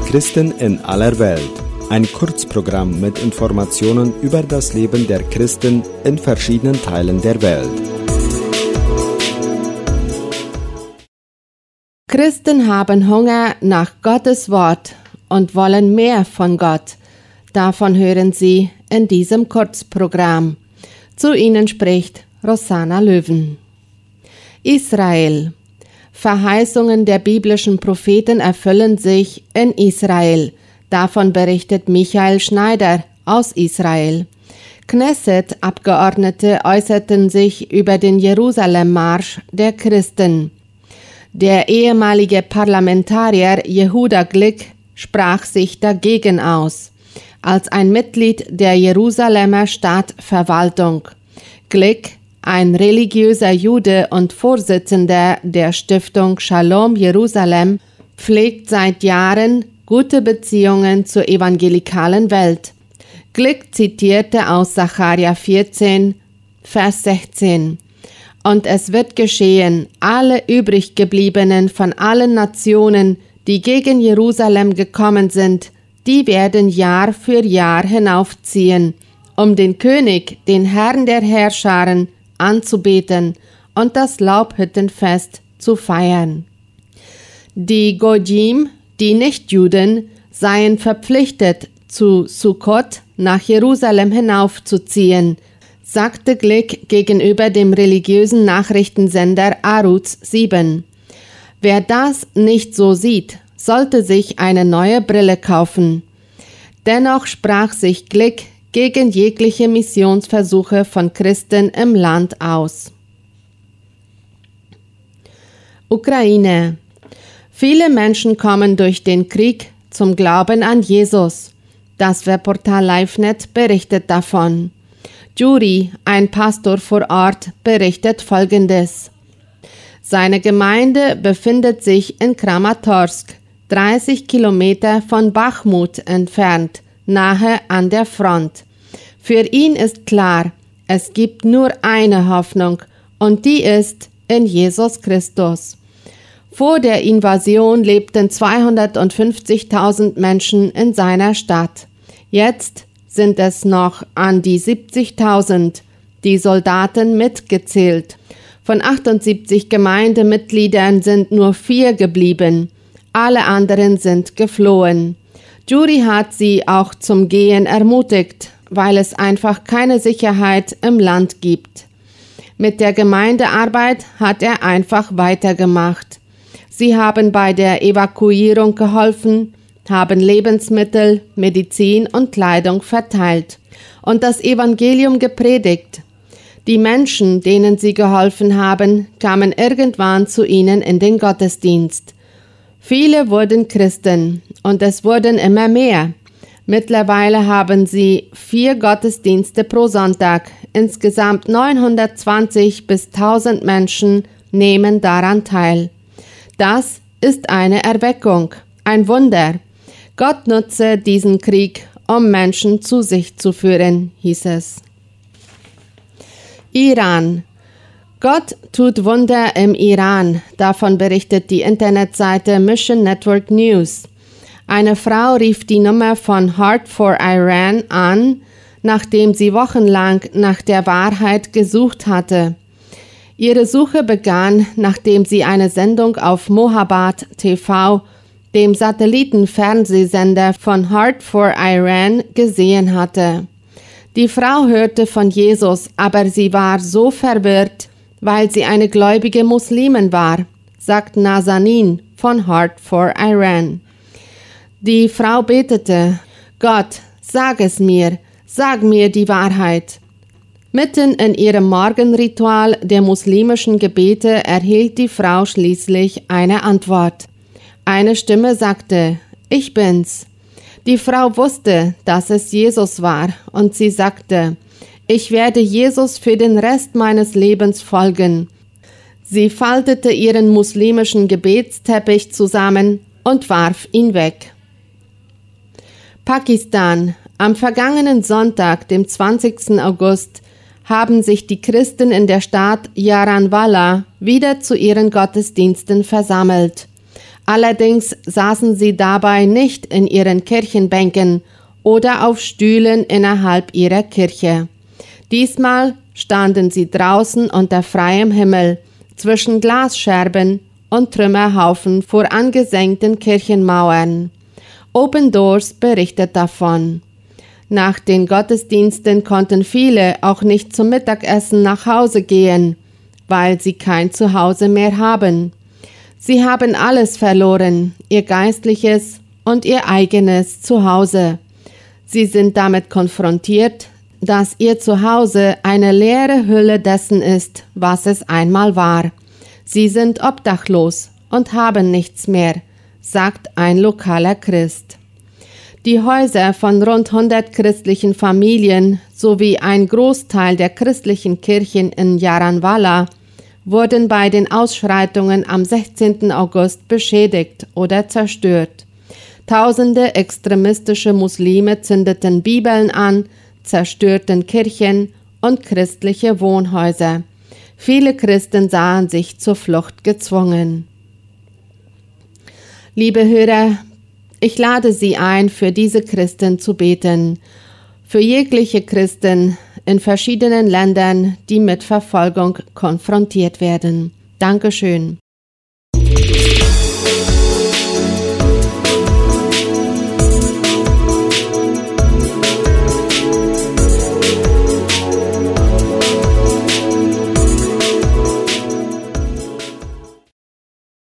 Christen in aller Welt. Ein Kurzprogramm mit Informationen über das Leben der Christen in verschiedenen Teilen der Welt. Christen haben Hunger nach Gottes Wort und wollen mehr von Gott. Davon hören Sie in diesem Kurzprogramm. Zu Ihnen spricht Rosanna Löwen. Israel. Verheißungen der biblischen Propheten erfüllen sich in Israel. Davon berichtet Michael Schneider aus Israel. Knesset-Abgeordnete äußerten sich über den Jerusalem-Marsch der Christen. Der ehemalige Parlamentarier Yehuda Glick sprach sich dagegen aus, als ein Mitglied der Jerusalemer Stadtverwaltung. Glick, ein religiöser Jude und Vorsitzender der Stiftung Shalom Jerusalem, pflegt seit Jahren gute Beziehungen zur evangelikalen Welt. Glick zitierte aus Sacharja 14, Vers 16. Und es wird geschehen, alle übriggebliebenen von allen Nationen, die gegen Jerusalem gekommen sind, die werden Jahr für Jahr hinaufziehen, um den König, den Herrn der Heerscharen, anzubeten und das Laubhüttenfest zu feiern. Die Goyim, die Nichtjuden, seien verpflichtet, zu Sukkot nach Jerusalem hinaufzuziehen, sagte Glick gegenüber dem religiösen Nachrichtensender Arutz 7. Wer das nicht so sieht, sollte sich eine neue Brille kaufen. Dennoch sprach sich Glick gegen jegliche Missionsversuche von Christen im Land aus. Ukraine. Viele Menschen kommen durch den Krieg zum Glauben an Jesus. Das Webportal LiveNet berichtet davon. Juri, ein Pastor vor Ort, berichtet Folgendes. Seine Gemeinde befindet sich in Kramatorsk, 30 Kilometer von Bachmut entfernt, nahe an der Front. Für ihn ist klar, es gibt nur eine Hoffnung und die ist in Jesus Christus. Vor der Invasion lebten 250.000 Menschen in seiner Stadt. Jetzt sind es noch an die 70.000, die Soldaten mitgezählt. Von 78 Gemeindemitgliedern sind nur 4 geblieben. Alle anderen sind geflohen. Juri hat sie auch zum Gehen ermutigt, weil es einfach keine Sicherheit im Land gibt. Mit der Gemeindearbeit hat er einfach weitergemacht. Sie haben bei der Evakuierung geholfen, haben Lebensmittel, Medizin und Kleidung verteilt und das Evangelium gepredigt. Die Menschen, denen sie geholfen haben, kamen irgendwann zu ihnen in den Gottesdienst. Viele wurden Christen und es wurden immer mehr. Mittlerweile haben sie 4 Gottesdienste pro Sonntag. Insgesamt 920 bis 1000 Menschen nehmen daran teil. Das ist eine Erweckung, ein Wunder. Gott nutze diesen Krieg, um Menschen zu sich zu führen, hieß es. Iran. Gott tut Wunder im Iran, davon berichtet die Internetseite Mission Network News. Eine Frau rief die Nummer von Heart for Iran an, nachdem sie wochenlang nach der Wahrheit gesucht hatte. Ihre Suche begann, nachdem sie eine Sendung auf Mohabbat TV, dem Satellitenfernsehsender von Heart for Iran, gesehen hatte. Die Frau hörte von Jesus, aber sie war so verwirrt, weil sie eine gläubige Muslimin war, sagt Nazanin von Heart for Iran. Die Frau betete, Gott, sag es mir, sag mir die Wahrheit. Mitten in ihrem Morgenritual der muslimischen Gebete erhielt die Frau schließlich eine Antwort. Eine Stimme sagte, ich bin's. Die Frau wusste, dass es Jesus war, und sie sagte, ich werde Jesus für den Rest meines Lebens folgen. Sie faltete ihren muslimischen Gebetsteppich zusammen und warf ihn weg. Pakistan. Am vergangenen Sonntag, dem 20. August, haben sich die Christen in der Stadt Jaranwala wieder zu ihren Gottesdiensten versammelt. Allerdings saßen sie dabei nicht in ihren Kirchenbänken oder auf Stühlen innerhalb ihrer Kirche. Diesmal standen sie draußen unter freiem Himmel, zwischen Glasscherben und Trümmerhaufen vor angesenkten Kirchenmauern. Open Doors berichtet davon. Nach den Gottesdiensten konnten viele auch nicht zum Mittagessen nach Hause gehen, weil sie kein Zuhause mehr haben. Sie haben alles verloren, ihr geistliches und ihr eigenes Zuhause. Sie sind damit konfrontiert, dass ihr Zuhause eine leere Hülle dessen ist, was es einmal war. Sie sind obdachlos und haben nichts mehr, sagt ein lokaler Christ. Die Häuser von rund 100 christlichen Familien sowie ein Großteil der christlichen Kirchen in Jaranwala wurden bei den Ausschreitungen am 16. August beschädigt oder zerstört. Tausende extremistische Muslime zündeten Bibeln an, zerstörten Kirchen und christliche Wohnhäuser. Viele Christen sahen sich zur Flucht gezwungen. Liebe Hörer, ich lade Sie ein, für diese Christen zu beten, für jegliche Christen in verschiedenen Ländern, die mit Verfolgung konfrontiert werden. Dankeschön.